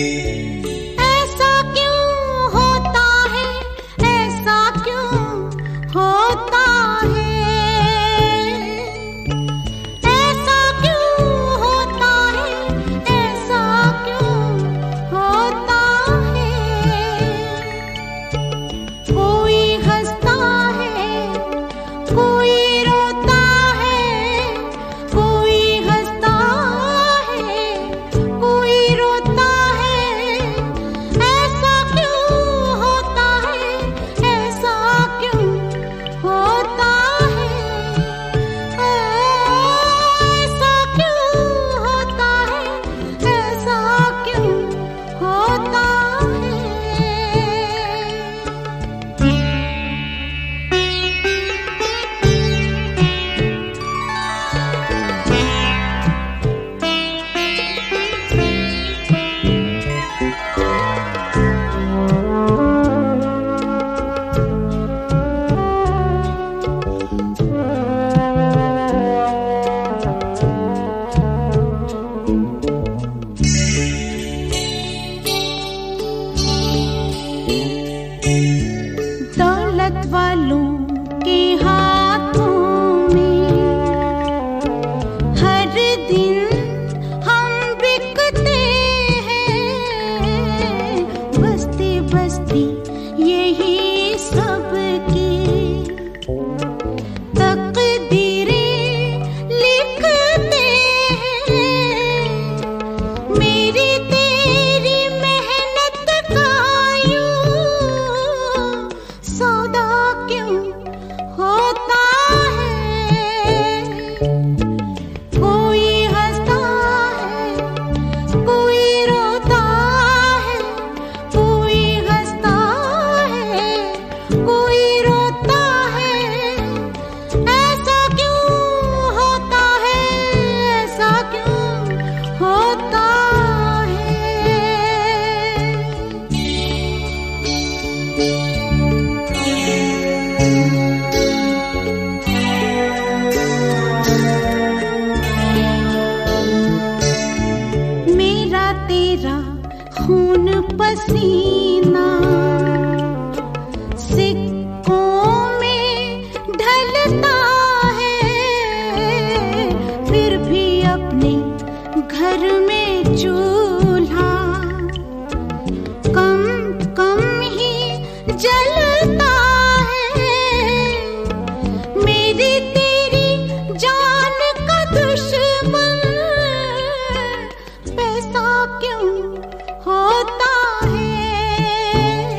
ऐसा क्यों होता है, ऐसा क्यों होता है, ऐसा क्यों होता है, ऐसा क्यों होता है। कोई हंसता है, कोई रोता है, कोई हंसता है, कोई रोता है। ऐसा क्यों होता है, ऐसा क्यों होता है, ऐसा क्यों होता है, ऐसा क्यों होता है। दौलत वालों के हाथों में हर दिन हम बिकते हैं। बस्ती बस्ती यही सबकी तकदीरें लिखते हैं। मेरी तेरी मेहनत का यूं सौदा क्यों होता है। कोई हंसता है, कोई रोता है, कोई हंसता है, कोई रोता है। ऐसा क्यों होता है, ऐसा क्यों होता है। मेरा तेरा खून पसीना सिक्कों में ढलता है। फिर भी अपने घर में चूल्हा कम कम ही जलता है। मेरी तेरी जान का दुश्मन पैसा क्यों होता है।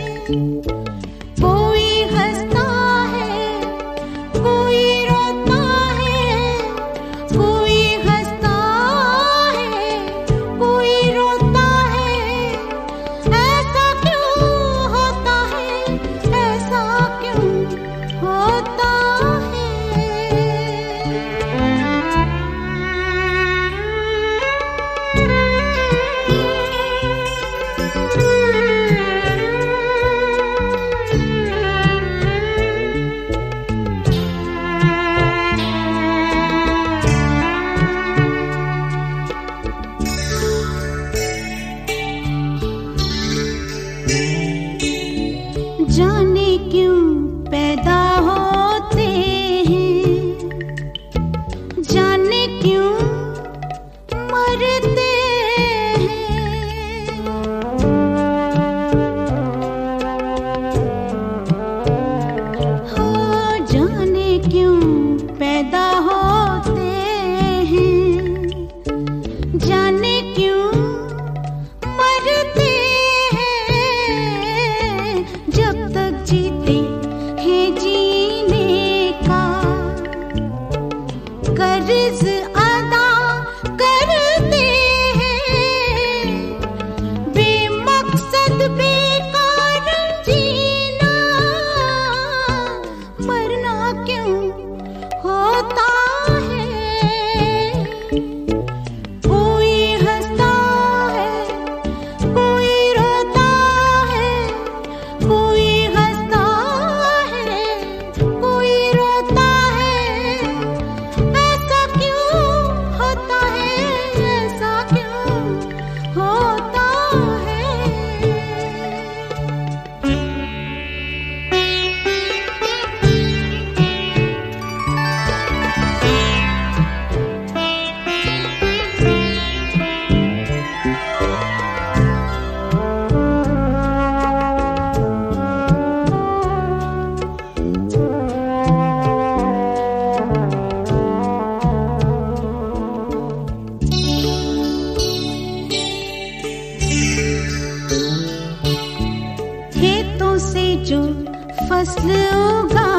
जो फसल उगा